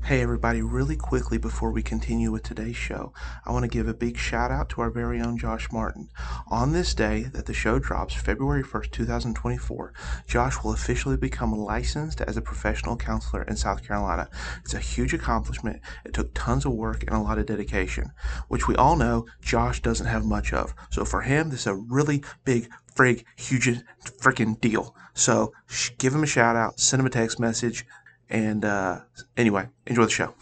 Hey everybody, really quickly before we continue with today's show, I want to give a big shout out to our very own Josh Martin. On this day that the show drops, February 1st, 2024, Josh will officially become licensed as a professional counselor in South Carolina. It's a huge accomplishment. It took tons of work and a lot of dedication, which we all know Josh doesn't have much of. So for him, this is a really big, huge freaking deal. So give him a shout out, send him a text message. And anyway, enjoy the show.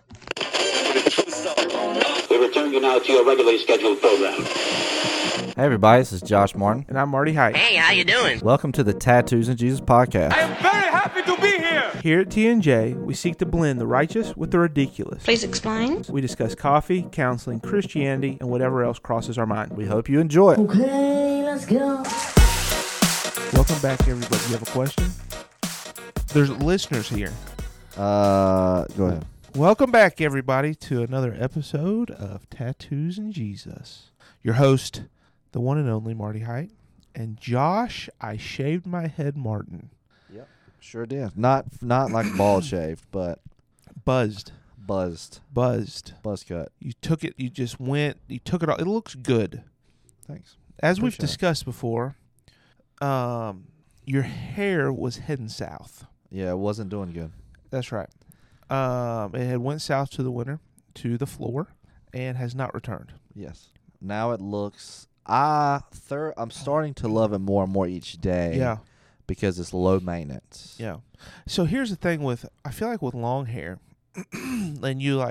We return you now to your regularly scheduled program. Hey everybody, this is Josh Martin. And I'm Marty Height. Hey, how you doing? Welcome to the Tattoos and Jesus podcast. I am very happy to be here. Here at T&J, we seek to blend the righteous with the ridiculous. Please explain. We discuss coffee, counseling, Christianity, and whatever else crosses our mind. We hope you enjoy it. Okay, let's go. Welcome back, everybody. You have a question? There's listeners here. Go ahead. Welcome back, everybody, to another episode of Tattoos and Jesus. Your host, the one and only Marty Height, and Josh, I shaved my head Martin. Yep, sure did. Not like bald shaved, but Buzzed. buzz cut. You took it, you took it all. It looks good. Thanks. As we've Appreciate it. discussed before, your hair was heading south. Yeah, it wasn't doing good. That's right. It had went south to the winter, to the floor, and has not returned. Yes. Now it looks. I'm starting to love it more and more each day. Yeah. Because it's low maintenance. Yeah. So here's the thing I feel like with long hair, and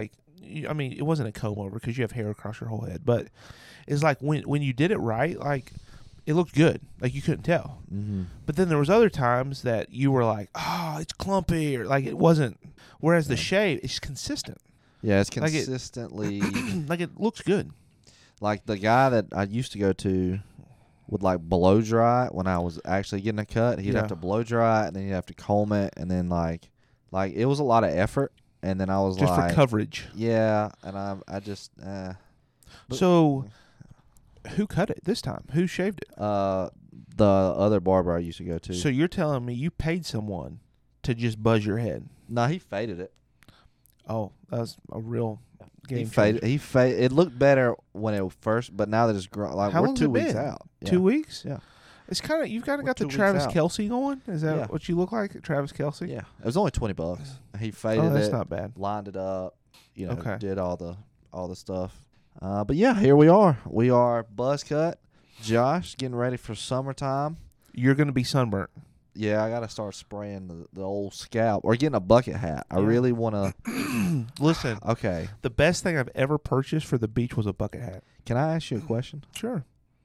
I mean, it wasn't a comb over because you have hair across your whole head, but it's like when you did it right, like it looked good. Like you couldn't tell. Mm-hmm. But then there was other times that you were like, oh, it's clumpy, or like it wasn't. Whereas the shave, it's consistent. Yeah, it's Like it- consistently. Like it looks good. Like the guy that I used to go to would like blow dry it when I was actually getting a cut. He'd Yeah. have to blow dry it, and then he'd have to comb it, and then like it was a lot of effort. And then I was Just like, for coverage. yeah, and I just But- So who cut it this time? Who shaved it? the other barber I used to go to. So you're telling me you paid someone to just buzz your head? No, he faded it. Oh, that was a real game He changer. faded. It looked better when it first, but now that it's grown, like How we're long's 2 it weeks been? out. Yeah. 2 weeks? Yeah. It's kind of you've kind of We're got the 2 weeks Travis out. Kelce going. Is that Yeah. what you look like, Travis Kelce? Yeah, it was only $20. He faded Oh, that's it, not bad. lined it up, Okay. did all the stuff. But yeah, here we are. We are buzz cut. Josh getting ready for summertime. You're going to be sunburnt. Yeah, I got to start spraying the old scalp or getting a bucket hat. I Yeah. really want to. Listen, Okay, the best thing I've ever purchased for the beach was a bucket hat. can I ask you a question Sure.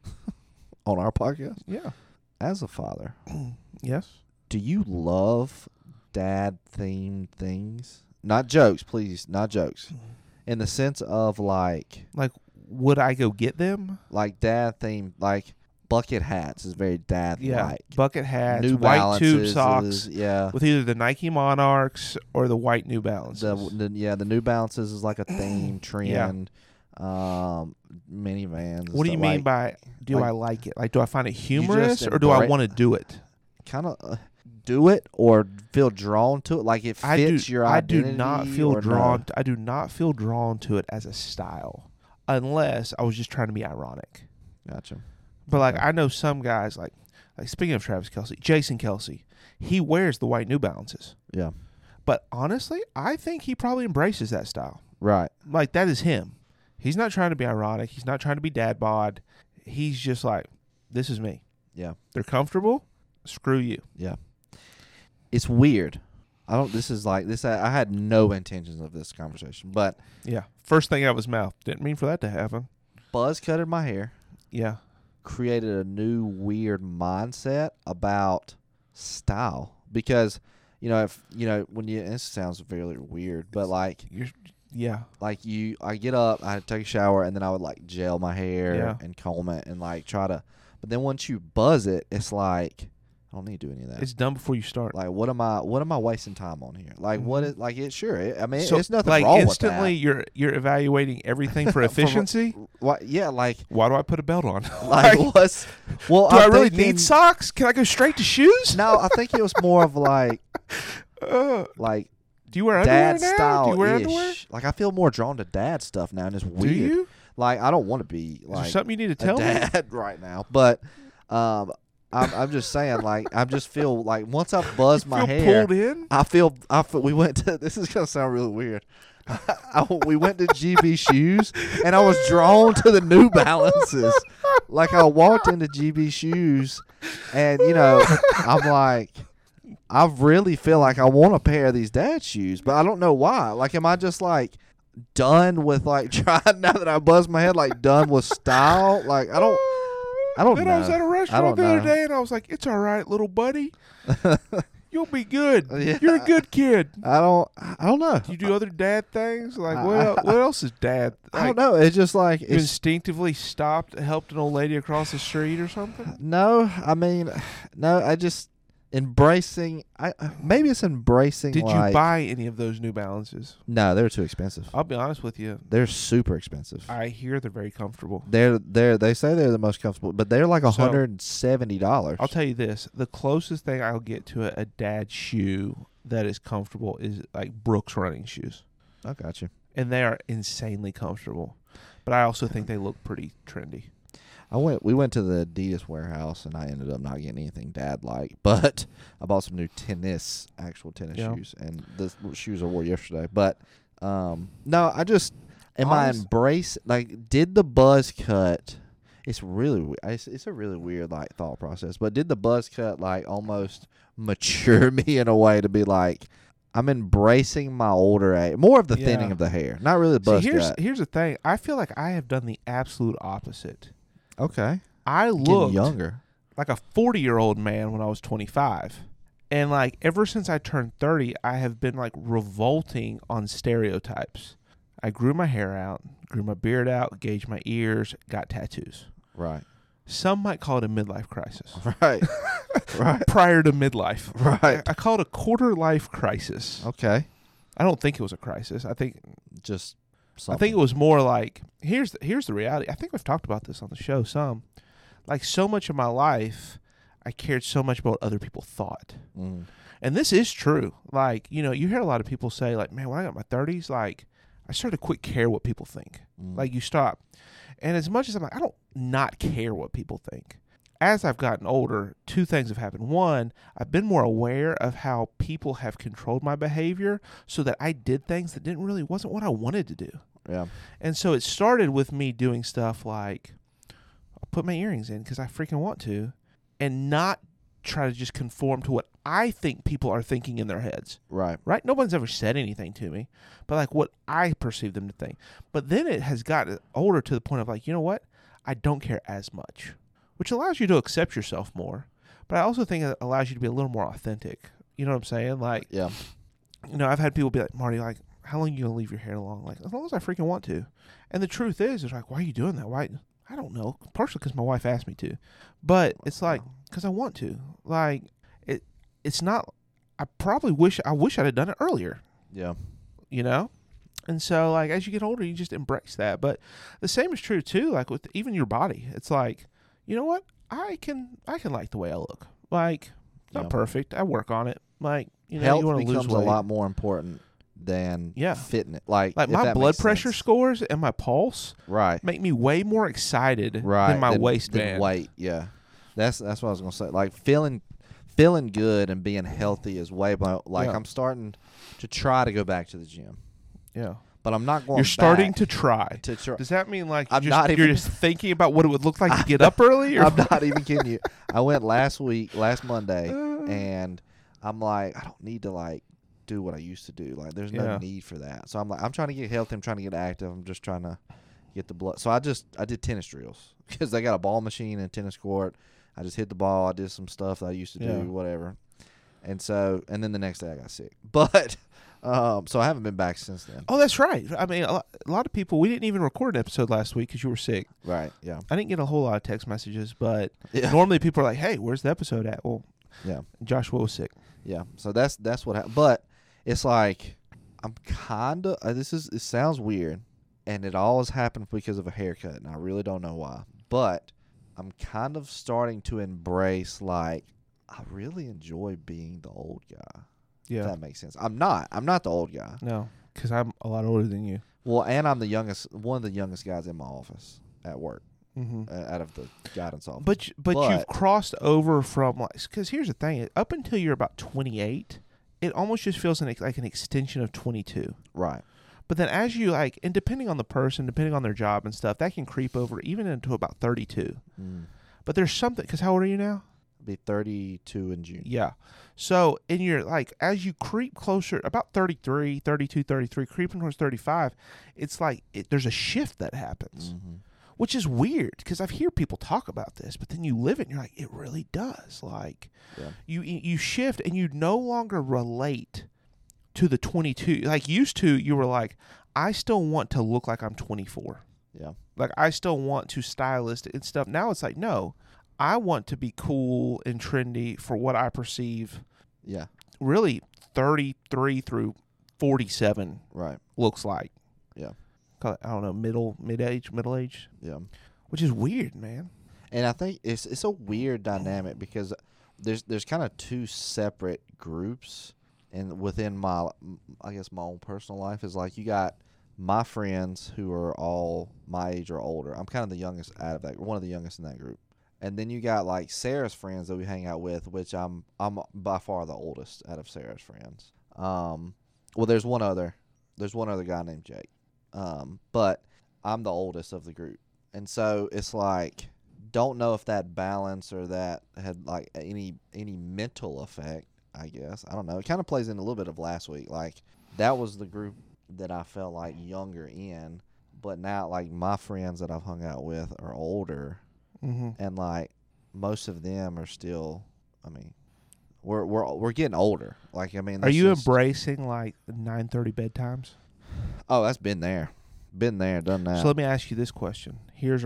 on our podcast? Yeah. As a father, Yes. do you love dad-themed things? Not jokes, please. Not jokes. In the sense of like Would I go get them? dad-themed, like bucket hats is very dad-like. Yeah. Bucket hats, New white tube Balances socks is- yeah. with either the Nike Monarchs or the white New Balances. The New Balances is like a theme trend. Minivans. What do you mean by do like- I like it? Like, do I find it humorous just or do I embrace- want to do it? kind of do it or feel drawn to it? Like it fits your I identity. do not feel or drawn. No? I do not feel drawn to it as a style, unless I was just trying to be ironic. Gotcha. But like, Okay. I know some guys like speaking of Travis Kelce, Jason Kelce, he wears the white New Balances. Yeah. But honestly, I think he probably embraces that style. Right. Like that is him. He's not trying to be ironic. He's not trying to be dad bod. He's just like, this is me. Yeah. They're comfortable. Screw you. Yeah. It's weird. I had no intentions of this conversation, but Yeah. First thing out of his mouth. Didn't mean for that to happen. buzz cutted my hair, Yeah. created a new weird mindset about style because when it sounds very weird, but like Yeah. I get up, I take a shower, and then I would like gel my hair Yeah. and comb it and like try to, but then once you buzz it, it's like I don't need to do any of that. It's done before you start. Like what am I wasting time on here? Like what is like it? Sure, I mean So, it's nothing like wrong instantly with you're evaluating everything for efficiency. that. What? Yeah, like Why do I put a belt on? like what's well? do I I'm really thinking- need socks? Can I go straight to shoes? No, I think it was more of like Do you wear underwear dad now? style Do you wear underwear? Like I feel more drawn to dad stuff now, and it's weird. Do you? Like I don't want to be Is like there something you need to a tell me? dad right now, but I'm just saying, like I just feel like once I buzz my Feel hair, pulled in? I feel. We went to. This is gonna sound really weird. We went to GB Shoes, and I was drawn to the New Balances. Like I walked into GB Shoes, and I'm like, I really feel like I want a pair of these dad shoes, but I don't know why. Like, am I just like done with like trying now that I buzzed my head? Like done with style? Like I don't Then know. I was at a I restaurant don't the other know. day, and I was like, "It's all right, little buddy. You'll be good. Yeah. You're a good kid." I don't know. Do you do other dad things? Like what else is dad? I don't know. It's just like You it's instinctively stopped, helped an old lady across the street or something? no. I mean, no. I just embracing. Maybe it's embracing. Did like, you buy any of those New Balances? No, they're too expensive. I'll be honest with you. They're super expensive. I hear they're very comfortable. They say they're the most comfortable, but they're like So, $170. I'll tell you this: the closest thing I'll get to a dad shoe that is comfortable is like Brooks running shoes, I got you. and they are insanely comfortable. But I also think they look pretty trendy. We went to the Adidas warehouse, and I ended up not getting anything dad like, but I bought some new actual tennis Yeah. shoes, and the shoes I wore yesterday. But no, I just am I Honest- embrace like did the buzz cut? It's really it's a really weird like thought process. But did the buzz cut like almost mature me in a way to be like I'm embracing my older age, more of the thinning Yeah. of the hair, not really the buzz See, cut. here's the thing: I feel like I have done the absolute opposite. Okay, I getting looked younger. like a 40-year-old man when I was 25. And like ever since I turned 30, I have been like revolting on stereotypes. I grew my hair out, grew my beard out, gauged my ears, got tattoos. Right, Some might call it a midlife crisis. right, right, Prior to midlife. right. I call it a quarter life crisis. Okay. I don't think it was a crisis. I think Just I something. think it was more like here's the reality. I think we've talked about this on the show some. Like so much of my life, I cared so much about what other people thought. Mm. And this is true. Like, you hear a lot of people say like, "Man, when I got my 30s, like I started to quit care what people think." Like you stop. And as much as I'm like, I don't not care what people think. As I've gotten older, two things have happened. One, I've been more aware of how people have controlled my behavior so that I did things that wasn't what I wanted to do. Yeah. And so it started with me doing stuff like I'll put my earrings in because I freaking want to and not try to just conform to what I think people are thinking in their heads. Right. Right? No one's ever said anything to me, but like what I perceive them to think. But then it has gotten older to the point of like, you know what? I don't care as much, which allows you to accept yourself more. But I also think it allows you to be a little more authentic. You know what I'm saying? Like, Yeah. I've had people be like, "Marty, like, how long are you going to leave your hair long?" Like, as long as I freaking want to. And the truth is, it's like, why are you doing that? Why? I don't know. Partially because my wife asked me to. But it's like, because I want to. Like, it's not, I wish I'd have done it earlier, Yeah. And so, like, as you get older, you just embrace that. But the same is true, too, like, with even your body. It's like, you know what? I can like the way I look. Like, not Yeah. perfect. I work on it. Like, Health you want to lose becomes a weight. lot more important than fitness. Like if my that blood makes pressure sense. scores and my pulse Right. make me way more excited Right. than my than waistband. weight. Yeah. That's what I was gonna say. Like feeling good and being healthy is way more. Like Yeah. I'm starting to try to go back to the gym, Yeah. but I'm not going. You're starting back to try. to try. Does that mean like I'm you're not just, even- you're just thinking about what it would look like to get up early? Or I'm not even kidding you. I went last Monday, and I'm like, I don't need to like do what I used to do. Like, there's no Yeah. need for that. So I'm like, I'm trying to get healthy. I'm trying to get active. I'm just trying to get the blood. So I did tennis drills because they got a ball machine and tennis court. I just hit the ball. I did some stuff that I used to Yeah. do, whatever. And then the next day I got sick. But so I haven't been back since then. Oh, that's right. I mean, a lot of people. We didn't even record an episode last week because you were sick. Right. Yeah. I didn't get a whole lot of text messages, but Yeah. normally people are like, "Hey, where's the episode at?" Well, Yeah. Joshua was sick. Yeah. So that's what happened. But it's like I'm kind of it sounds weird, and it always happened because of a haircut, and I really don't know why. But I'm kind of starting to embrace like I really enjoy being the old guy. Yeah. If that makes sense. I'm not the old guy. No, because I'm a lot older than you. Well, and I'm one of the youngest guys in my office at work, Mm-hmm. out of the guidance office. But you've crossed over from like, because here's the thing: up until you're about 28, it almost just feels like an extension of 22. Right. But then as you like, and depending on the person, depending on their job and stuff, that can creep over even into about 32. But there's something, because how old are you now? Be 32 in June. Yeah. So in your, like, as you creep closer, about 33, 32, 33, creeping towards 35, it's like there's a shift that happens, which is weird because I've heard people talk about this, but then you live it and you're like, it really does. Like, you shift and you no longer relate to the 22. Like, used to, you were like, I still want to look like I'm 24. Yeah. Like, I still want to stylist and stuff. Now it's like, no, I want to be cool and trendy for what I perceive. Yeah. Really, 33 through 47 Right. looks like. Yeah. Call it, I don't know, middle age, Yeah. which is weird, man. And I think it's a weird dynamic because there's kind of two separate groups, and within my own personal life is like you got my friends who are all my age or older. I'm kind of the youngest out of that, one of the youngest in that group. And then you got like Sarah's friends that we hang out with, which I'm by far the oldest out of Sarah's friends. Well, there's one other guy named Jake. But I'm the oldest of the group. And so it's like, don't know if that balance or that had like any mental effect, I guess. I don't know. It kind of plays in a little bit of last week. Like, that was the group that I felt like younger in, but now like my friends that I've hung out with are older, and like most of them are still. I mean, we're getting older. Like, I mean, Are you embracing like 9:30 bedtimes? Oh, that's been there, done that. So let me ask you this question.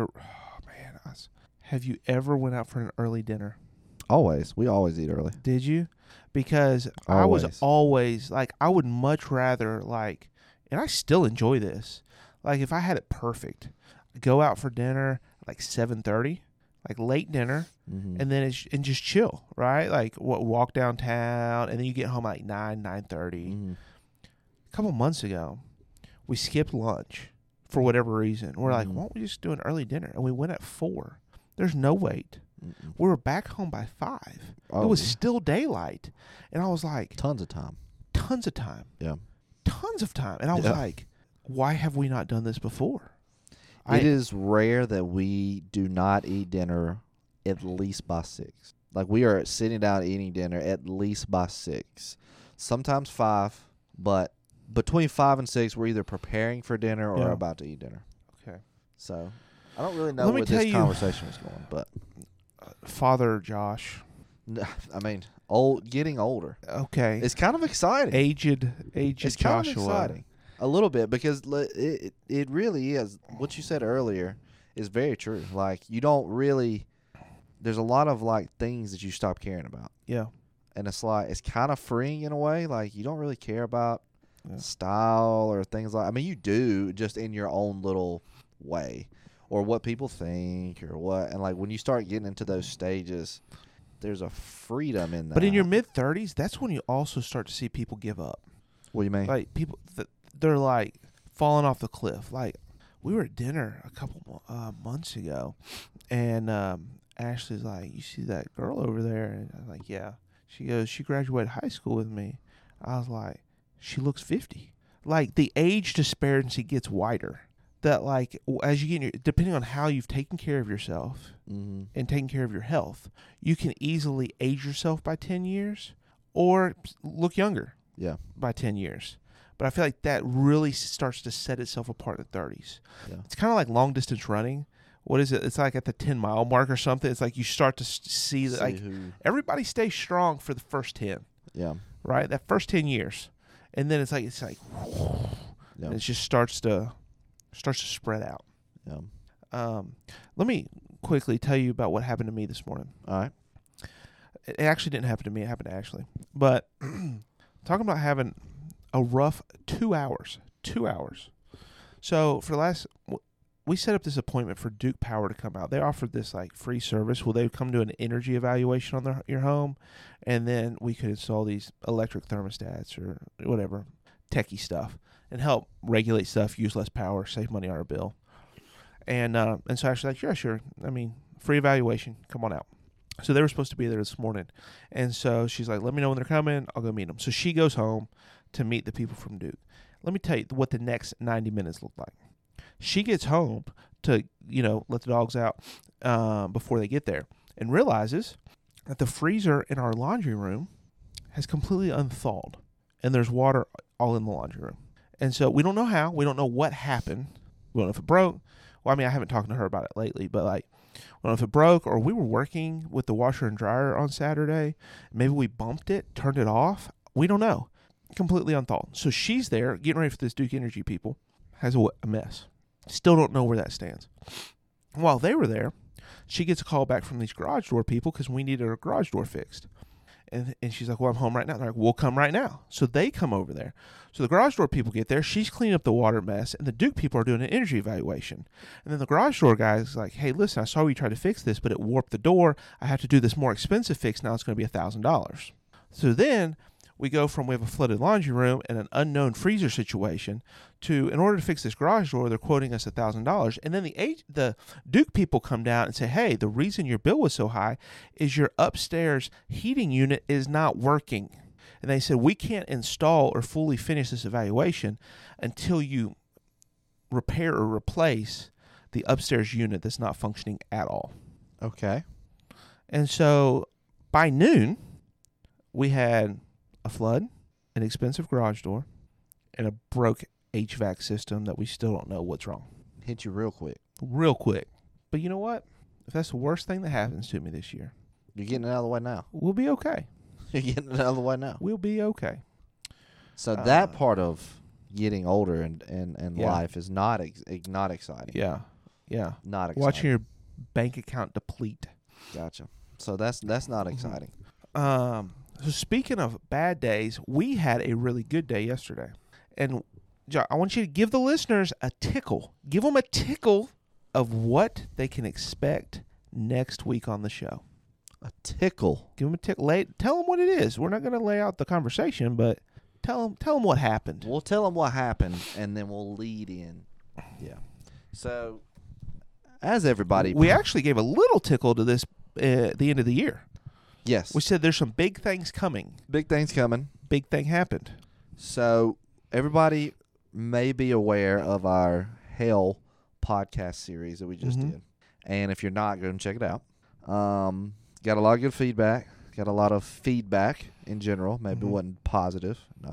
Have you ever went out for an early dinner? Always, we always eat early. Did you? Because I was always like, I would much rather like, and I still enjoy this. Like, if I had it perfect, go out for dinner like 7:30, like late dinner, and then and just chill, right? Like walk downtown, and then you get home at like 9:30. A couple months ago, we skipped lunch for whatever reason. We're like, why don't we just do an early dinner? And we went at 4. There's no wait. We were back home by 5. It was still daylight. And I was like... Tons of time. Yeah. Tons of time. And I was like, why have we not done this before? It is rare that we do not eat dinner at least by 6. Like, we are sitting down eating dinner at least by 6. Sometimes 5, but between 5 and 6, we're either preparing for dinner or about to eat dinner. Okay. So, I don't really know where this conversation was going, but... Father Josh. I mean, getting older. Okay. It's kind of exciting. Aged it's Joshua. Kind of exciting. A little bit, because it really is. What you said earlier is very true. Like, you don't really... There's a lot of, like, things that you stop caring about. Yeah. And it's like, it's kind of freeing in a way. Like, you don't really care about style or things like... I mean, you do, just in your own little way. Or what people think, or what. And, like, when you start getting into those stages, there's a freedom in that. But in your mid-30s, that's when you also start to see people give up. What do you mean? Like, people, they're, like, falling off the cliff. Like, we were at dinner a couple months ago, and Ashley's like, you see that girl over there? And I'm like, yeah. She goes, she graduated high school with me. I was like, she looks 50. Like, the age disparity gets wider. That, like, as you get depending on how you've taken care of yourself and taken care of your health, you can easily age yourself by 10 years or look younger by 10 years. But I feel like that really starts to set itself apart in the 30s. Yeah. It's kind of like long distance running. What is it? It's like at the 10-mile mark or something. It's like you start to see that, like, everybody stays strong for the first 10. Yeah. Right? That first 10 years. And then it's like and it just starts to spread out. Yeah. Let me quickly tell you about what happened to me this morning. All right. It actually didn't happen to me. It happened to Ashley. But talking about having a rough 2 hours. 2 hours. So for the last, we set up this appointment for Duke Power to come out. They offered this like free service where they would come do an energy evaluation on your home, and then we could install these electric thermostats or whatever techie stuff and help regulate stuff, use less power, save money on our bill. And so Ashley's like, yeah, sure. I mean, free evaluation. Come on out. So they were supposed to be there this morning. And so she's like, let me know when they're coming. I'll go meet them. So she goes home to meet the people from Duke. Let me tell you what the next 90 minutes look like. She gets home to, let the dogs out before they get there and realizes that the freezer in our laundry room has completely unthawed and there's water all in the laundry room. And so we don't know how. We don't know what happened. We don't know if it broke. Well, I mean, I haven't talked to her about it lately, but like, I don't know if it broke or we were working with the washer and dryer on Saturday. Maybe we bumped it, turned it off. We don't know. Completely unthawed. So she's there getting ready for this Duke Energy people. Has a mess. Still don't know where that stands. While they were there, she gets a call back from these garage door people because we needed our garage door fixed. And she's like, well, I'm home right now. They're like, we'll come right now. So they come over there. So the garage door people get there. She's cleaning up the water mess. And the Duke people are doing an energy evaluation. And then the garage door guy is like, hey, listen, I saw you try to fix this, but it warped the door. I have to do this more expensive fix. Now it's going to be $1,000. So then we go from we have a flooded laundry room and an unknown freezer situation to, in order to fix this garage door, they're quoting us $1,000. And then the Duke people come down and say, hey, the reason your bill was so high is your upstairs heating unit is not working. And they said, we can't install or fully finish this evaluation until you repair or replace the upstairs unit that's not functioning at all. Okay. And so by noon, we had a flood, an expensive garage door, and a broke HVAC system that we still don't know what's wrong. Hit you real quick. Real quick. But you know what? If that's the worst thing that happens to me this year, You're getting it out of the way now. we'll be okay. You're getting it out of the way now. We'll be okay. So that part of getting older and Yeah. life is not exciting. Yeah. Yeah. Not exciting. Watching your bank account deplete. Gotcha. So that's not exciting. So speaking of bad days, we had a really good day yesterday. And John, I want you to give the listeners a tickle. Give them a tickle of what they can expect next week on the show. A tickle. Give them a tickle. Tell them what it is. We're not going to lay out the conversation, but tell them what happened. We'll tell them what happened, and then we'll lead in. Yeah. So, as everybody... We actually gave a little tickle to this at the end of the year. Yes. We said there's some big things coming. Big things coming. Big thing happened. So, everybody may be aware of our Hell podcast series that we just did. And if you're not, go and check it out. Got a lot of good feedback. Got a lot of feedback in general. Maybe it wasn't positive.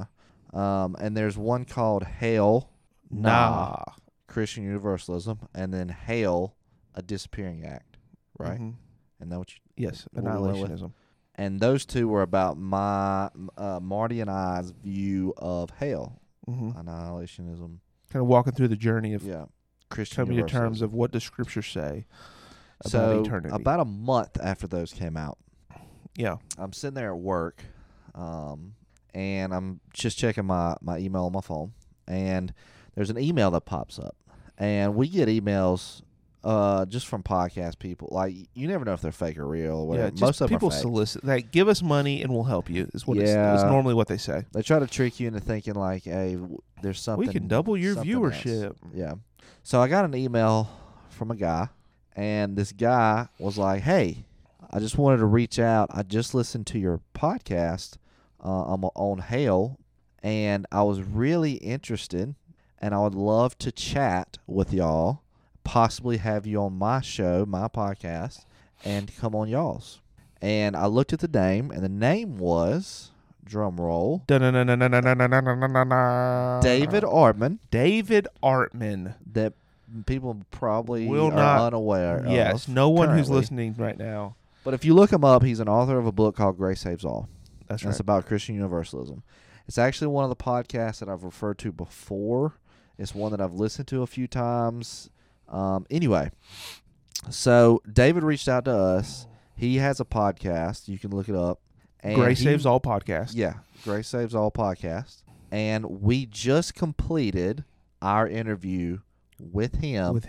No. And there's one called Hell Nah. Christian Universalism, and then Hail, a Disappearing Act. Right? Mhm. And that what you... Yes, What we went with? annihilationism. And those two were about Marty and I's view of hell, annihilationism. Kind of walking through the journey of Christian coming to terms universalism. of what does Scripture say about So eternity. about a month after those came out, Yeah. I'm sitting there at work, and I'm just checking my email on my phone, and there's an email that pops up, and we get emails. Just from podcast people, like you never know if they're fake or real or whatever. Yeah, Most of them people are fake. solicit. Like, give us money and we'll help you. Is what it's Yeah. normally what they say. They try to trick you into thinking like, "Hey, there's something We can double your something else. viewership. Yeah. So I got an email from a guy, and this guy was like, "Hey, I just wanted to reach out. I just listened to your podcast on Hail, and I was really interested, and I would love to chat with y'all, possibly have you on my show, my podcast, and come on y'all's." And I looked at the name, and the name was, drum roll, David Artman, David Artman. that people probably Will are not- unaware of. Yes, no one who's currently. listening right now. But if you look him up, he's an author of a book called Grace Saves All. That's And it's right. about Christian Universalism. It's actually one of the podcasts that I've referred to before. It's one that I've listened to a few times. Anyway, so David reached out to us. He has a podcast. You can look it up. And Grace Saves All podcast. Yeah, Grace Saves All podcast. And we just completed our interview with him.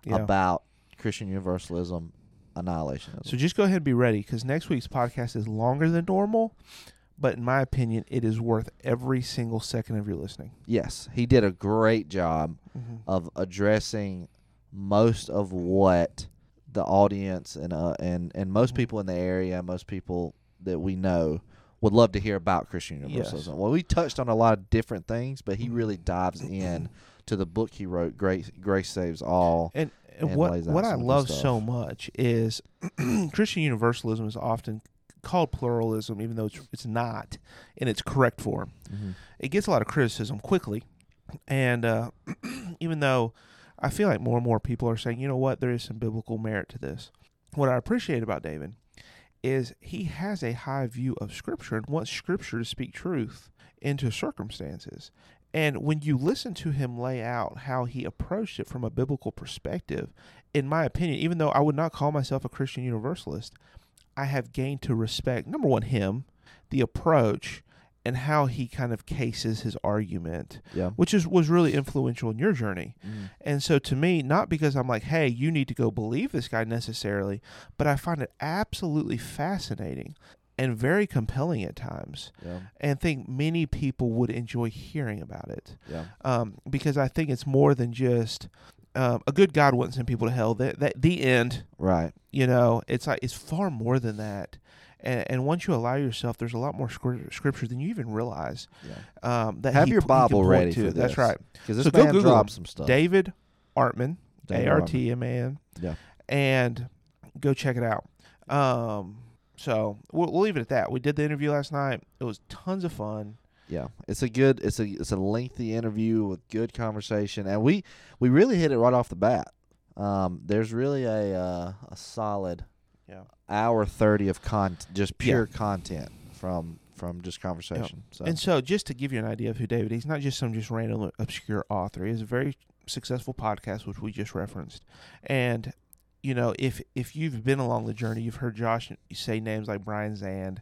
Yeah. about Christian Universalism, annihilationism. So just go ahead and be ready, because next week's podcast is longer than normal, but in my opinion, it is worth every single second of your listening. Yes, he did a great job Mm-hmm. of addressing most of what the audience and most people in the area, most people that we know would love to hear about Christian Universalism. Yes. Well, we touched on a lot of different things, but he really dives in to the book he wrote, Grace Saves All. And And what lays out what I some good love stuff. so much is Christian Universalism is often called pluralism, even though it's not in its correct form. Mm-hmm. It gets a lot of criticism quickly, and even though I feel like more and more people are saying, you know what, there is some biblical merit to this. What I appreciate about David is he has a high view of Scripture and wants Scripture to speak truth into circumstances. And when you listen to him lay out how he approached it from a biblical perspective, in my opinion, even though I would not call myself a Christian Universalist, I have gained to respect, number one, him, the approach, and how he kind of cases his argument, Yeah. which was really influential in your journey. Mm. And so to me, not because I'm like, hey, you need to go believe this guy necessarily, but I find it absolutely fascinating and very compelling at times, Yeah. and think many people would enjoy hearing about it. Yeah. Because I think it's more than just a good God wouldn't send people to hell. The end, Right. you know, it's like it's far more than that. And once you allow yourself, there's a lot more scripture than you even realize. Yeah. That Have he your he can Bible point ready to. for this. That's right. Because this So go man Google dropped him. some stuff. David Artman, David Artman, Yeah. and go check it out. So we'll leave it at that. We did the interview last night. It was tons of fun. Yeah, it's a lengthy interview with good conversation, and we really hit it right off the bat. There's really a solid Yeah. hour 30 of just pure content from just conversation. So And so just to give you an idea of who David is, he's not just some random obscure author. He has a very successful podcast, which we just referenced. And, you know, if you've been along the journey, you've heard Josh say names like Brian Zand,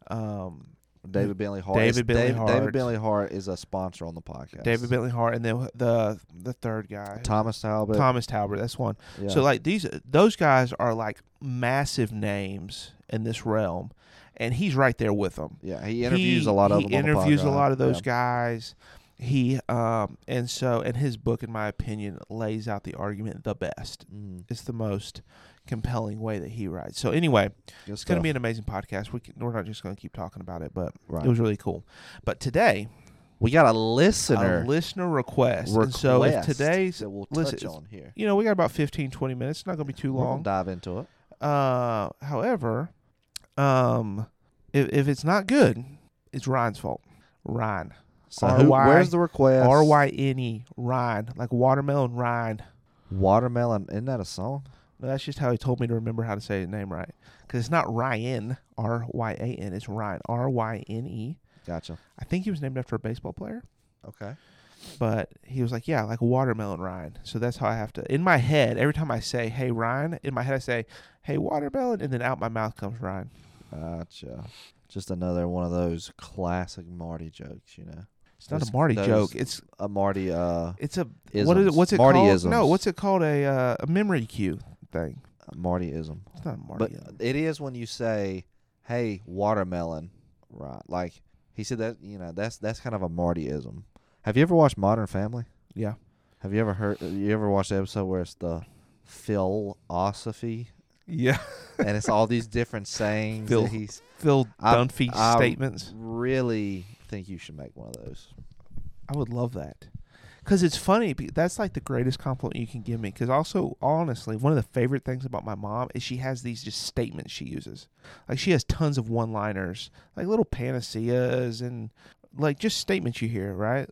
David Bentley Hart. David Bentley Hart. David Bentley Hart is a sponsor on the podcast. David Bentley Hart, and then the third guy, Thomas Talbot. Thomas Talbot. That's one. Yeah. So like those guys are like massive names in this realm, and he's right there with them. Yeah, he interviews a lot of them. He on the interviews a podcast. lot of those Yeah. guys. He and his book, in my opinion, lays out the argument the best. Mm, It's the most compelling way that he writes. So anyway, good it's going to stuff. be an amazing podcast. We're not just going to keep talking about it, but Right. it was really cool. But today, We got a listener a listener request. And so if today's that we'll listen, touch on here. you know, we got about 15, 20 minutes. It's not going to be too We're gonna long. dive into it. However, if it's not good, it's Ryan's fault. Ryan. So RY where's the request? RYNE, Ryan, like watermelon Ryan. Watermelon. Isn't that a song? No, that's just how he told me to remember how to say his name right. Because it's not Ryan, RYAN. It's Ryan, RYNE. Gotcha. I think he was named after a baseball player. Okay. But he was like, yeah, like watermelon Ryan. So that's how I have to. In my head, every time I say, hey, Ryan, in my head I say, hey, watermelon. And then out my mouth comes Ryan. Gotcha. Just another one of those classic Marty jokes, you know. It's not a Marty joke. It's a Marty. it's a Isms. what is it? What's it Marty-isms. called? No, what's it called? A memory cue thing. Martyism. It's not a Marty. But it is when you say, "Hey, watermelon," right? Like he said that. You know, that's kind of a Martyism. Have you ever watched Modern Family? Yeah. Have you ever watched the episode where it's the philosophy Yeah. and it's all these different sayings Phil- that he's Phil I- Dunphy I- statements. really think you should make one of those. I would love that. Because it's funny. That's like the greatest compliment you can give me. Because also, honestly, one of the favorite things about my mom is she has these just statements she uses. Like she has tons of one-liners, like little panaceas and like just statements you hear, right?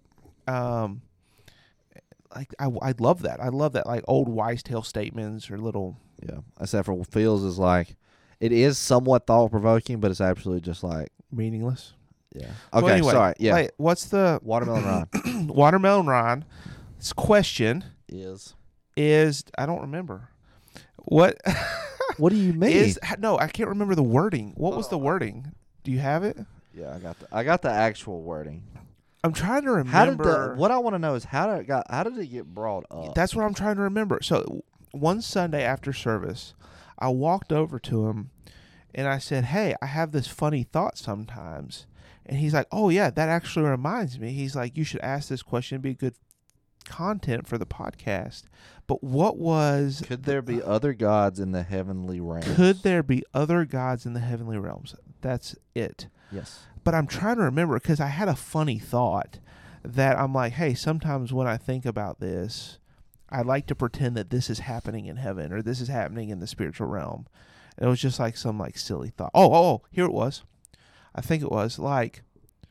Like I love that. I love that, like old wise tale statements or little. Yeah, except for Phil's is like, it is somewhat thought provoking, but it's absolutely just like, Meaningless. yeah. So Okay, anyway, sorry. Yeah, Wait, what's the watermelon Ron watermelon Ron? This question is. is I don't remember. What What do you mean? is no? I can't remember the wording. What was the wording? Do you have it? Yeah, I got the actual wording. I'm trying to How did remember. what I want to know is how did it get brought up? That's what I'm trying to remember. So one Sunday after service, I walked over to him and I said, "Hey, I have this funny thought sometimes." And he's like, "Oh yeah, that actually reminds me." He's like, "You should ask this question. It'd be good content for the podcast." But what was... Could there be other gods in the heavenly realms? Could there be other gods in the heavenly realms? That's it. Yes. But I'm trying to remember, because I had a funny thought that I'm like, hey, sometimes when I think about this, I like to pretend that this is happening in heaven or this is happening in the spiritual realm. And it was just like some like silly thought. Oh, here it was. I think it was like,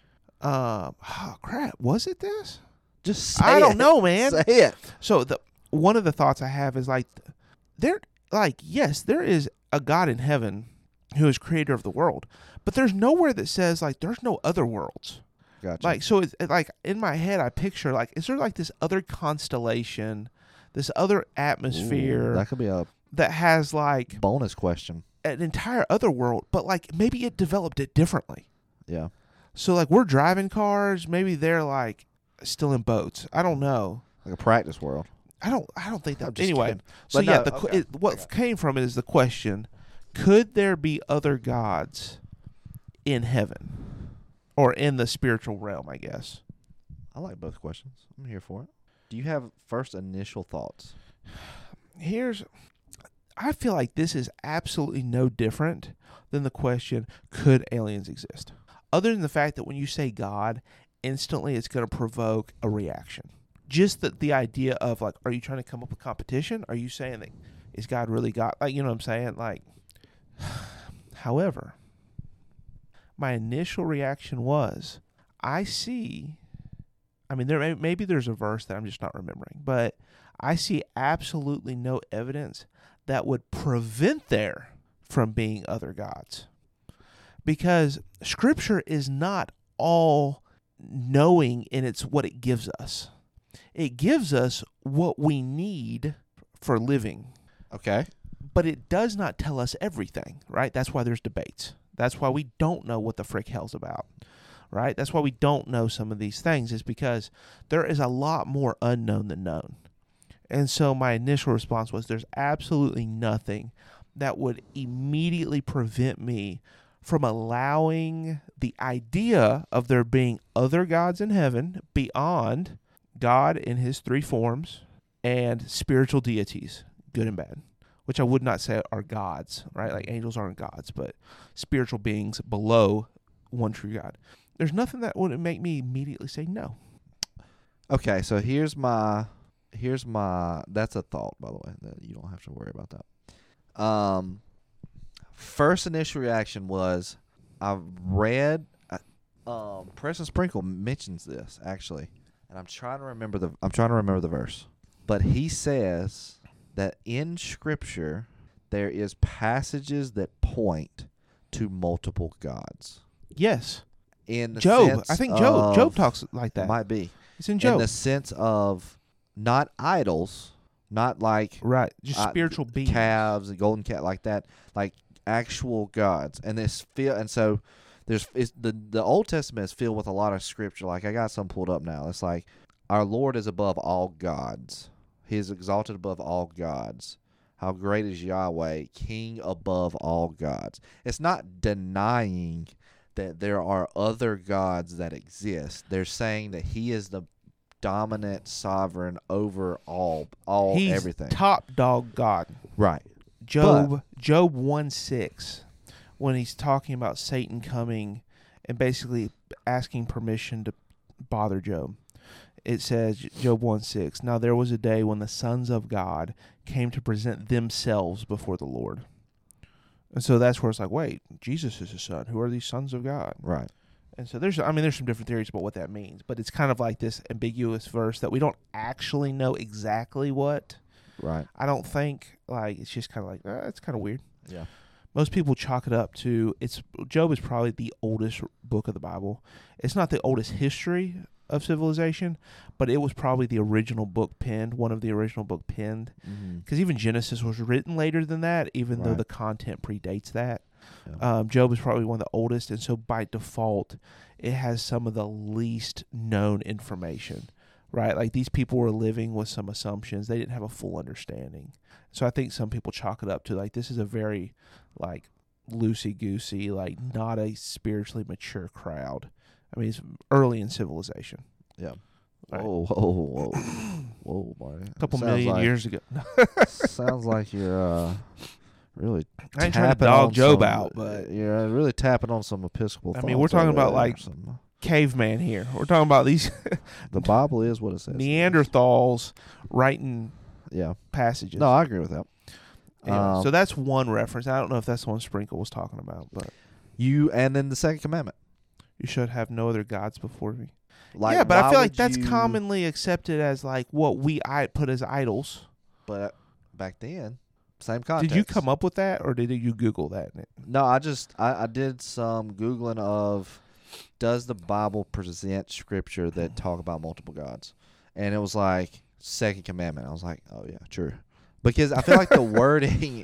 crap, was it this? Just say I don't know, man. Say it. So one of the thoughts I have is like, yes, there is a God in heaven who is creator of the world, but there's nowhere that says like there's no other worlds. Gotcha. Like, so it's like in my head, I picture like, is there like this other constellation, this other atmosphere Ooh, that could be a that has like bonus question. an entire other world, but like maybe it developed it differently. Yeah. So like we're driving cars, maybe they're like still in boats. I don't know. Like a practice world. I don't think I'm that. just Anyway, kidding. so But yeah, no, okay. what came from it is the question: could there be other gods in heaven or in the spiritual realm? I guess. I like both questions. I'm here for it. Do you have first initial thoughts? I feel like this is absolutely no different than the question: could aliens exist? Other than the fact that when you say God, instantly it's going to provoke a reaction. Just the idea of like, are you trying to come up with competition? Are you saying that is God really God? Like, you know what I'm saying? Like, however, my initial reaction was, maybe there's a verse that I'm just not remembering, but I see absolutely no evidence that would prevent there from being other gods. Because Scripture is not all knowing in it's what it gives us. It gives us what we need for living. Okay. But it does not tell us everything, right? That's why there's debates. That's why we don't know what the frick hell's about, right? That's why we don't know some of these things, is because there is a lot more unknown than known. And so my initial response was, there's absolutely nothing that would immediately prevent me from allowing the idea of there being other gods in heaven beyond God in his three forms and spiritual deities, good and bad, which I would not say are gods, right? Like angels aren't gods, but spiritual beings below one true God. There's nothing that would make me immediately say no. Okay, so here's my that's a thought, by the way, that you don't have to worry about that. First initial reaction was, I read Preston Sprinkle mentions this actually, and I'm trying to remember the verse. But he says that in Scripture there is passages that point to multiple gods. Yes. In the Job, sense I think of, Job talks like that. Might be. It's in Job. In the sense of not idols, not like Right, just spiritual beings. calves, a golden cat, like that, like actual gods. And so the Old Testament is filled with a lot of scripture. Like I got some pulled up now. It's like our Lord is above all gods. He is exalted above all gods. How great is Yahweh, King above all gods. It's not denying that there are other gods that exist. They're saying that he is the dominant sovereign over all He's everything. Top dog God. Right. Job 1:6, when he's talking about Satan coming and basically asking permission to bother Job. It says, Job 1:6, now there was a day when the sons of God came to present themselves before the Lord. And so that's where it's like, wait, Jesus is his son. Who are these sons of God? Right. And so there's some different theories about what that means, but it's kind of like this ambiguous verse that we don't actually know exactly what. Right. I don't think, like, it's just kind of like, it's kind of weird. Yeah. Most people chalk it up to, Job is probably the oldest book of the Bible. It's not the oldest history of civilization, but it was probably the original book penned, one of the original book penned. Because even Genesis was written later than that, even though Right. the content predates that. Yeah. Job is probably one of the oldest, and so by default, it has some of the least known information. right? Like these people were living with some assumptions. They didn't have a full understanding. So I think some people chalk it up to like this is a very like loosey-goosey, like not a spiritually mature crowd. I mean, it's early in civilization. Yeah. Right. Whoa, whoa, boy. A couple Sounds million like- years ago. Sounds like you're really I ain't trying to tapping dog on Job some- out, but you're really tapping on some Episcopal. I mean, we're thoughts talking over about, there, like, some- caveman here. We're talking about these the Bible is what it says. Neanderthals writing Yeah. passages. No, I agree with that. Anyway, so that's one reference. I don't know if that's the one Sprinkle was talking about, but And then the second commandment. you should have no other gods before me. Like, yeah, but I why feel like would that's you- commonly accepted as like what we put as idols. But back then, same context. Did you come up with that, or did you Google that? No, I did some Googling of does the Bible present scripture that talk about multiple gods? And it was like second commandment. I was like, oh yeah, true. Because I feel like the wording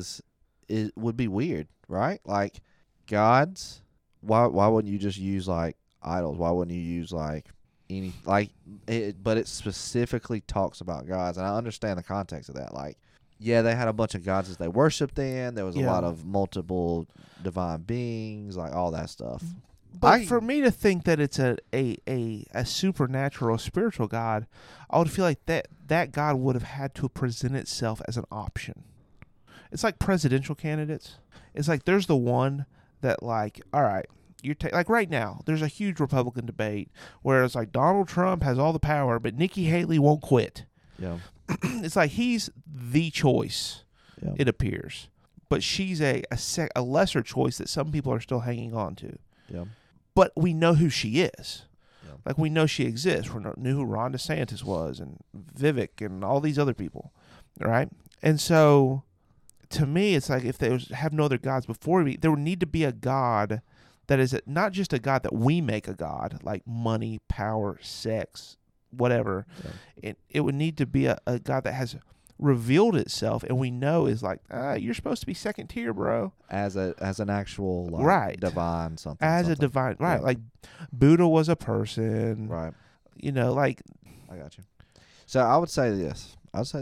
it would be weird, right? Like gods, why wouldn't you just use like idols? Why wouldn't you use like any like it, but it specifically talks about gods, and I understand the context of that. Like, yeah, they had a bunch of gods that they worshipped in. There was a Yeah. lot of multiple divine beings, like all that stuff. But for me to think that it's a supernatural, spiritual God, I would feel like that God would have had to present itself as an option. It's like presidential candidates. It's like there's the one that like, all right, like right now, there's a huge Republican debate where it's like Donald Trump has all the power, but Nikki Haley won't quit. Yeah, It's like he's the choice, yeah, it appears, but she's a lesser choice that some people are still hanging on to. yeah. But we know who she is. Yeah. Like we know she exists. We knew who Ron DeSantis was and Vivek and all these other people, right? And so, to me, it's like if there have no other gods before me, there would need to be a God that is not just a God that we make a God, like money, power, sex, whatever. Yeah. It would need to be a God that has revealed itself, and we know is like, you're supposed to be second tier, bro. As an actual like, Right. divine something. As a something. divine, right? Yeah. Like Buddha was a person, Right. You know, like I got you. So I would say this.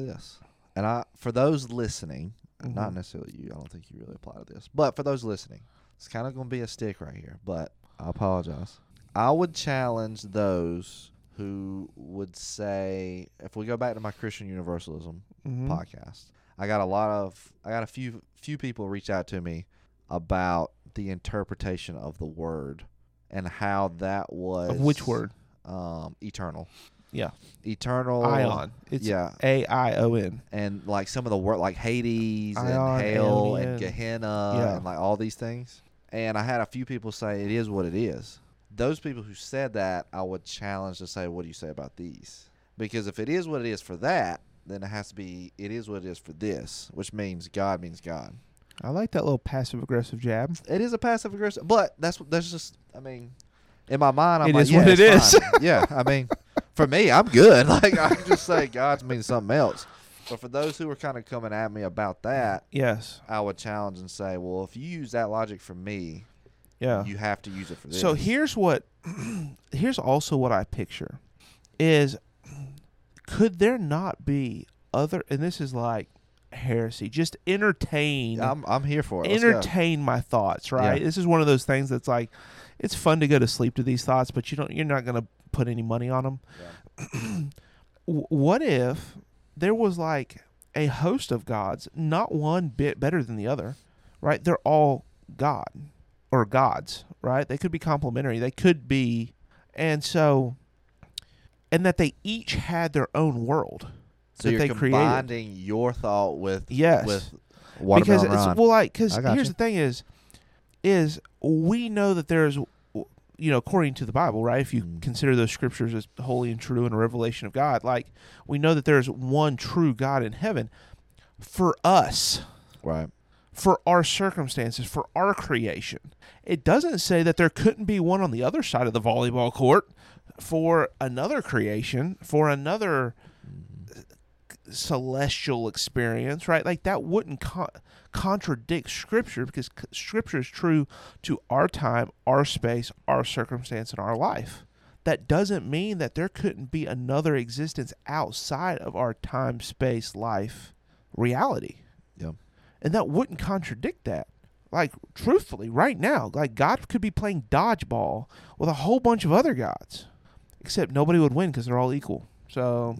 And for those listening, not necessarily you, I don't think you really apply to this, but for those listening, it's kind of going to be a stick right here, but I apologize. I would challenge those who would say, if we go back to my Christian Universalism podcast, I got a few people reach out to me about the interpretation of the word and how that was of which word? Eternal. Yeah, Eternal. Ion. It's yeah. AION. And like some of the word like Hades Ion, and Hell Aeonian. and Gehenna Yeah. and like all these things. And I had a few people say it is what it is. Those people who said that, I would challenge to say, what do you say about these? Because if it is what it is for that, then it has to be it is what it is for this, which means God means God. I like that little passive aggressive jab. It is a passive aggressive, but that's just I mean, in my mind I'm It like, is yeah, what it it's is. fine. Yeah, I mean, for me, I'm good. Like I can just say God's means something else. But for those who are kind of coming at me about that, Yes. I would challenge and say, well, if you use that logic for me, Yeah. you have to use it for this. So here's also what I picture is, could there not be other, and this is like heresy, just entertain. I'm here for it. Let's go. entertain my thoughts, right? Yeah. This is one of those things that's like, it's fun to go to sleep to these thoughts, but you're not going to put any money on them. Yeah. What if there was like a host of gods, not one bit better than the other, right? They're all God or gods, right? They could be complementary. They could be, and that they each had their own world So that you're they created. combining your thought with Yes. with Because Watermelon it's, Ron. well, like, because I got here's you. the thing is we know that there's, according to the Bible, right? If you consider those scriptures as holy and true and a revelation of God, like we know that there's one true God in heaven for us, Right. for our circumstances, for our creation. It doesn't say that there couldn't be one on the other side of the volleyball court for another creation, for another celestial experience, right? Like that wouldn't contradict Scripture, because Scripture is true to our time, our space, our circumstance, and our life. that doesn't mean that there couldn't be another existence outside of our time, space, life reality. Yeah. And that wouldn't contradict that. Like, truthfully, right now, like, God could be playing dodgeball with a whole bunch of other gods, except nobody would win because they're all equal. So,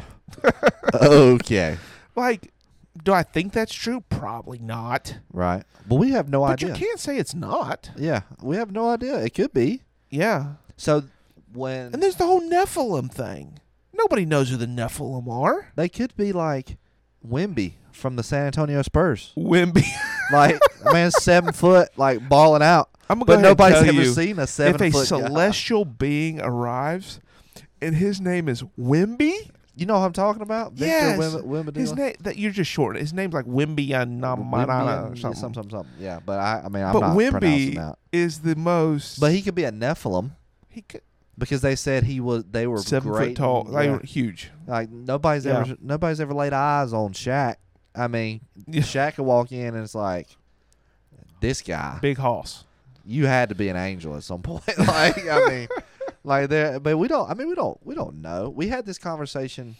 Okay. like, do I think that's true? Probably not. Right. But we have no But idea. you can't say it's not. Yeah, we have no idea. It could be. Yeah. So when And there's the whole Nephilim thing. Nobody knows who the Nephilim are. they could be like Wemby from the San Antonio Spurs. Wimby. Like, man, 7 foot, like balling out. I'm gonna But go ahead and nobody's tell ever you, seen a if 7 a foot celestial being arrives and his name is Wimby, You know what I'm talking about? yes, Victor Wembanyama. his name that you're just shorting. His name's like Wimby or something. something. Yeah, but I mean, I'm But not pronouncing Wimby that. is the most. But he could be a Nephilim he could because they said they were 7 great. foot tall, Yeah. like huge. Like nobody's Yeah. ever laid eyes on Shaq. I mean, Yeah. Shaq could walk in and it's like, this guy, Big hoss. you had to be an angel at some point. Like, I mean, like there, but we don't. I mean, we don't know. We had this conversation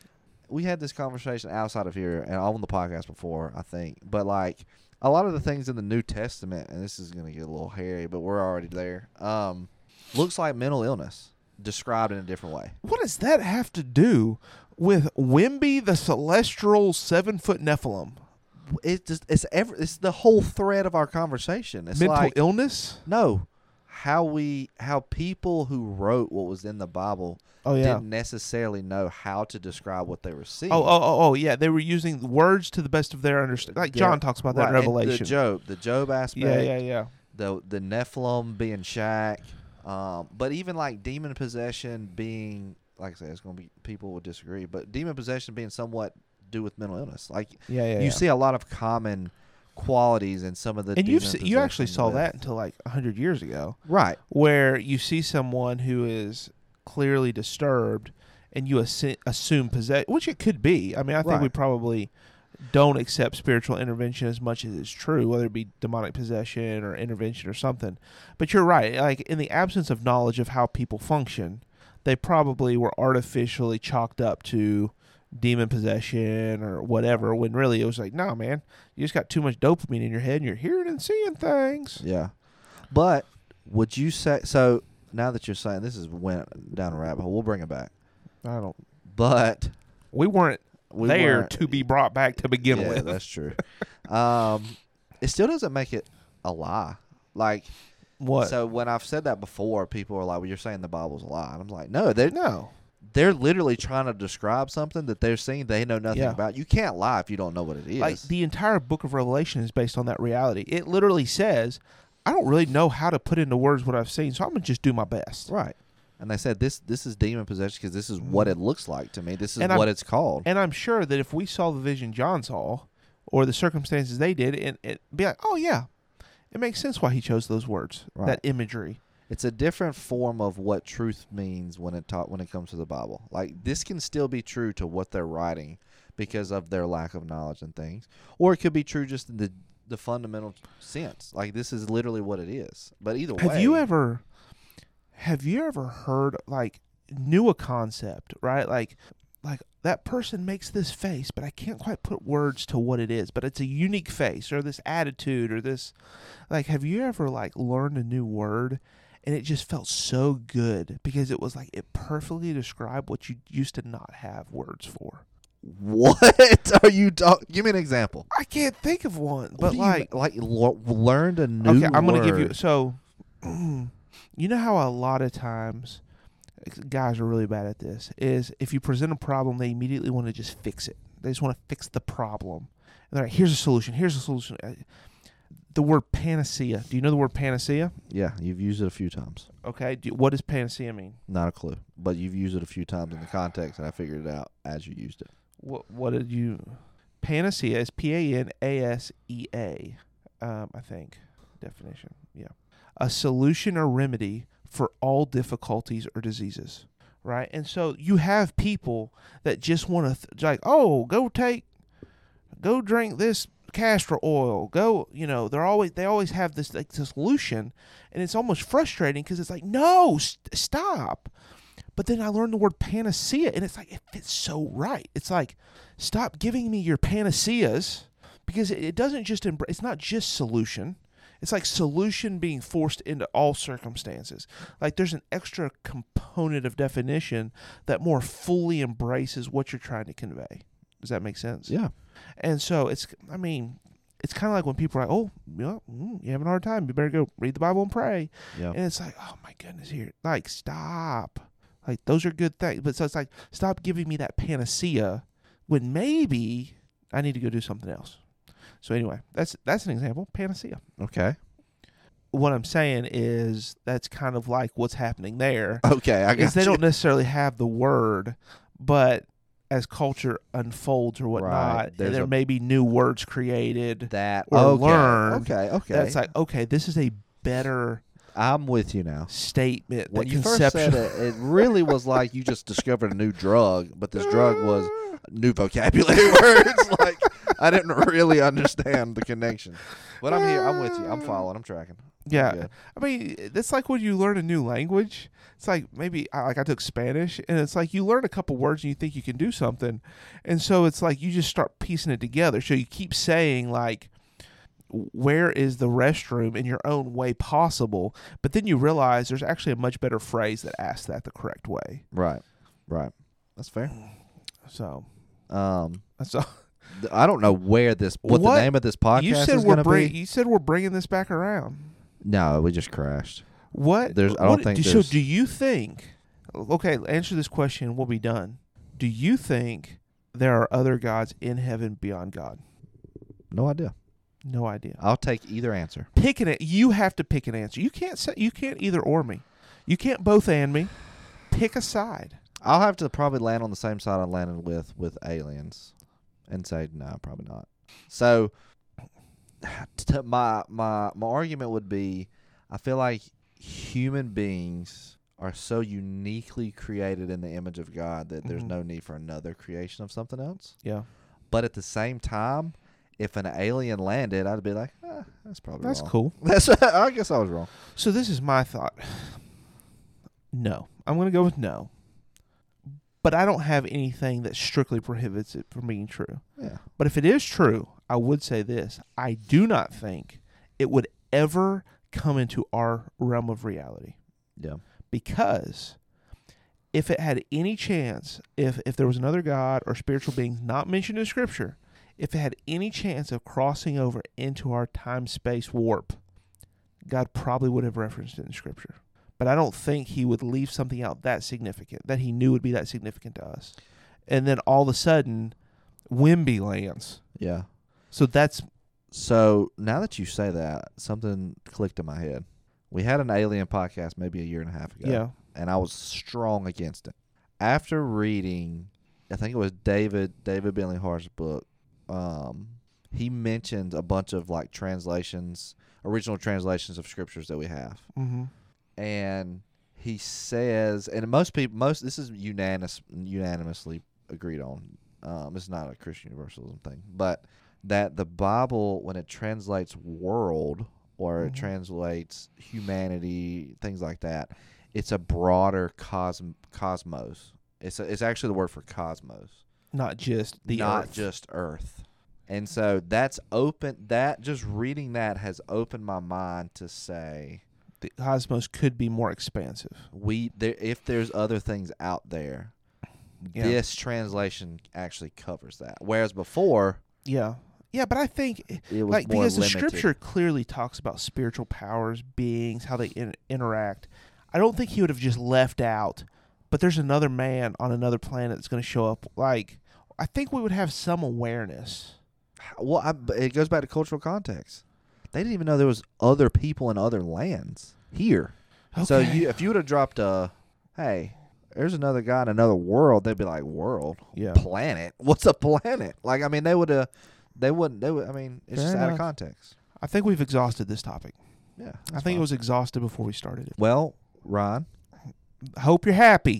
outside of here and on the podcast before, I think. But like a lot of the things in the New Testament, and this is going to get a little hairy, but we're already there. Looks like mental illness described in a different way. What does that have to do with Wimby, the celestial 7 foot Nephilim? It's the whole thread of our conversation. It's Mental like illness? no, how people who wrote what was in the Bible Oh yeah. didn't necessarily know how to describe what they were seeing. Oh, yeah. They were using words to the best of their understanding. Like John talks about that in Right, and Revelation. the Job aspect. Yeah. The Nephilim being Shaq, but even like demon possession being, like I said, it's going to be people would disagree, but demon possession being somewhat do with mental illness. Like you see a lot of common qualities in some of the. And you actually possession saw with- that until like 100 years ago, right? where you see someone who is clearly disturbed, and you assume possession, which it could be. I mean, I think we Right. probably don't accept spiritual intervention as much as it's true, whether it be demonic possession or intervention or something. But you're right. Like in the absence of knowledge of how people function, they probably were artificially chalked up to demon possession or whatever, when really it was like, nah, man, you just got too much dopamine in your head and you're hearing and seeing things. Yeah, but would you say so? Now that you're saying this went down a rabbit hole, we'll bring it back. I don't. But We weren't we there weren't- to be brought back to begin yeah, with. that's true. It still doesn't make it a lie. Like, What? so when I've said that before, people are like, "Well, you're saying the Bible's a lie," and I'm like, "No, no. they're literally trying to describe something that they're seeing they know nothing Yeah. about. You can't lie if you don't know what it is." Like the entire book of Revelation is based on that reality. It literally says, I don't really know how to put into words what I've seen, so I'm going to just do my best. right. And they said this is demon possession because this is what it looks like to me. This is And what it's called. And I'm sure that if we saw the vision John saw or the circumstances they did, it'd be like, oh, yeah, it makes sense why he chose those words, Right. that imagery. It's a different form of what truth means when it comes to the Bible. Like, this can still be true to what they're writing because of their lack of knowledge and things, or it could be true just in the fundamental sense. Like, this is literally what it is. But either way, Have you ever heard, like, knew a concept, right? Like that person makes this face, but I can't quite put words to what it is, but it's a unique face or this attitude or this, like, have you ever, like, learned a new word and it just felt so good because it was like it perfectly described what you used to not have words for? what are you talking? Give me an example. I can't think of one, What but do you like, learned a new. okay, I'm going to give you, word. so, you know how a lot of times, guys are really bad at this, is if you present a problem, they immediately want to just fix it. They just want to fix the problem. And they're like, here's a solution. The word panacea. Do you know the word panacea? Yeah, you've used it a few times. Okay. What does panacea mean? Not a clue, but you've used it a few times in the context, and I figured it out as you used it. What did you... Panacea is P-A-N-A-S-E-A, I think. Definition. Yeah. A solution or remedy for all difficulties or diseases, right? And so you have people that just want to, like, oh, go take go drink this castor oil. Go, they always have this like this solution, and it's almost frustrating because it's like, no, stop. But then I learned the word panacea, and it's like it fits so right. It's like, stop giving me your panaceas, because it doesn't just it's not just solution. It's like solution being forced into all circumstances. Like there's an extra component of definition that more fully embraces what you're trying to convey. Does that make sense? Yeah. And so it's kind of like when people are like, oh, you're having a hard time. You better go read the Bible and pray. Yeah. And it's like, oh my goodness, here, like, stop. Like, those are good things. But so it's like, stop giving me that panacea when maybe I need to go do something else. So anyway, that's an example, panacea. Okay. What I'm saying is that's kind of like what's happening there. Okay, I guess They don't necessarily have the word, but as culture unfolds or whatnot, there may be new words created that or okay, learned. Okay. That's like, okay, this is a better I'm with you now. statement. When that you first said it, it really was like you just discovered a new drug, but this drug was new vocabulary words. Like, I didn't really understand the connection. But I'm here. I'm with you. I'm following. I'm tracking. Yeah. Good. I mean, it's like when you learn a new language. It's like maybe I took Spanish, and it's like you learn a couple words and you think you can do something. And so it's like you just start piecing it together. So you keep saying, like, where is the restroom in your own way possible? But then you realize there's actually a much better phrase that asks that the correct way. Right. That's fair. So I so don't know where what the name of this podcast you said is going to be. You said we're bringing this back around. No, we just crashed. What? I don't think so. Do you think? Okay, answer this question and we'll be done. Do you think there are other gods in heaven beyond God? No idea. No idea. I'll take either answer. Picking it. You have to pick an answer. You can't say. You can't either or me. You can't both and me. Pick a side. I'll have to probably land on the same side I landed with aliens, and say no, probably not. So, my argument would be, I feel like human beings are so uniquely created in the image of God that there's no need for another creation of something else. Yeah. But at the same time, if an alien landed, I'd be like, that's probably wrong. Cool. I guess I was wrong. So this is my thought. No. I'm going to go with no. But I don't have anything that strictly prohibits it from being true. Yeah. But if it is true, I would say this. I do not think it would ever come into our realm of reality. Yeah. Because if it had any chance, if there was another God or spiritual being not mentioned in Scripture, if it had any chance of crossing over into our time-space warp, God probably would have referenced it in Scripture. But I don't think he would leave something out that significant, that he knew would be that significant to us. And then all of a sudden, Wimby lands. Yeah. So now that you say that, something clicked in my head. We had an alien podcast maybe a year and a half ago. Yeah. And I was strong against it. After reading, I think it was David Bentley Hart's book, he mentioned a bunch of like translations, original translations of scriptures that we have. Mm-hmm. And he says, and this is unanimously agreed on. It's not a Christian universalism thing, but that the Bible, when it translates world or it translates humanity, things like that, it's a broader cosmos. It's actually the word for cosmos, not just just Earth. And so that's open. That just reading that has opened my mind to say the cosmos could be more expansive. If there's other things out there, this translation actually covers that. Whereas before, but I think it was like more because limited. the Scripture clearly talks about spiritual powers, beings, how they interact. I don't think he would have just left out, but there's another man on another planet that's going to show up. Like, I think we would have some awareness. Well, it goes back to cultural context. They didn't even know there was other people in other lands here. Okay. So if you would have dropped hey, there's another guy in another world, they'd be like, world? Yeah. Planet? What's a planet? Like, I mean, they would, I mean, it's Fair just out enough. of context. I think we've exhausted this topic. Yeah. I think it was exhausted before we started it. Well, Ron, I hope you're happy.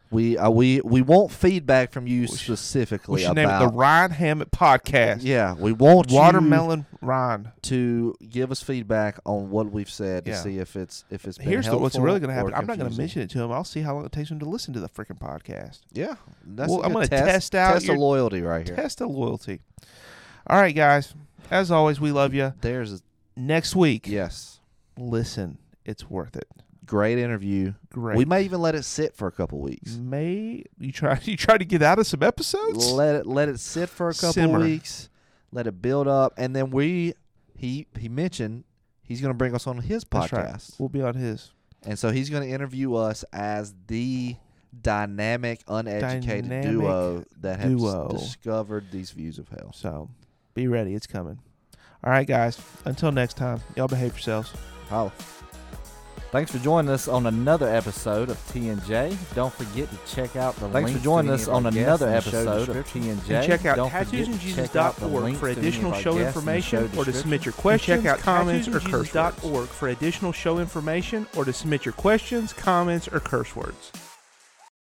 We want feedback from you specifically We should about name it the Ryan Hammett Podcast. Yeah, we want Watermelon Ryan. to give us feedback on what we've said to Yeah. see if it's been Here's helpful what's really going to or happen. I'm not going to confusing. mention it to him. I'll see how long it takes him to listen to the freaking podcast. Yeah, that's Well, a I'm good gonna test out test your- of loyalty right here. Test of loyalty. All right, guys. As always, we love you. There's Next week, yes, listen. It's worth it. great interview. Great. We may even let it sit for a couple weeks. You try to get out of some episodes? Let it sit for a couple Simmer. weeks. Let it build up, and then he mentioned he's going to bring us on his That's podcast, right. We'll be on his. and so he's going to interview us as the dynamic, uneducated duo that has discovered these views of hell. So be ready. It's coming. All right, guys. Until next time, y'all behave yourselves. Holla. Thanks for joining us on another episode of T&J. Don't forget to check out the Thanks links for joining to any us of our on guests another in the show episode of description. T&J. And check out Don't forget to check out the tattoosandjesus.org links for to any of additional our show guests in the information show or to description. submit your questions, check out comments, or curse words. tattoosandjesus.org for additional show information or to submit your questions, comments, or curse words.